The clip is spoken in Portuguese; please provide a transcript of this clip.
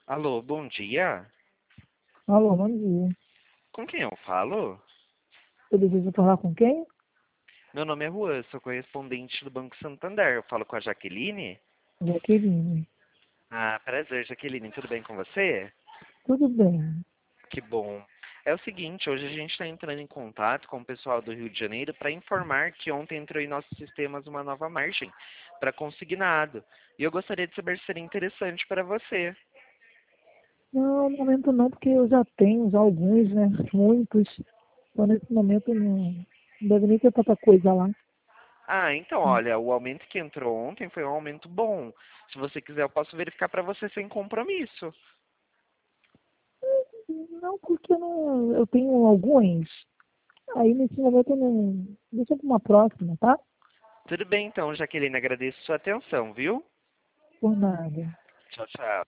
Alô, bom dia. Alô, bom dia. Com quem eu falo? Eu desejo falar com quem? Meu nome é Juan, sou correspondente do Banco Santander. Eu falo com a Jaqueline? Jaqueline. Ah, prazer, Jaqueline. Tudo bem com você? Tudo bem. Que bom. É o seguinte, hoje a gente está entrando em contato com o pessoal do Rio de Janeiro para informar que ontem entrou em nossos sistemas uma nova margem para consignado. E eu gostaria de saber se seria interessante para você. Não, no momento não, porque eu já tenho já alguns, né? Muitos. Então, nesse momento, não deve nem ter tanta coisa lá. Ah, então, olha, o aumento que entrou ontem foi um aumento bom. Se você quiser, eu posso verificar para você sem compromisso. Não, porque não, eu tenho alguns. Aí, nesse momento, eu não... Deixa para uma próxima, tá? Tudo bem, então, Jaqueline, agradeço sua atenção, viu? Por nada. Tchau, tchau.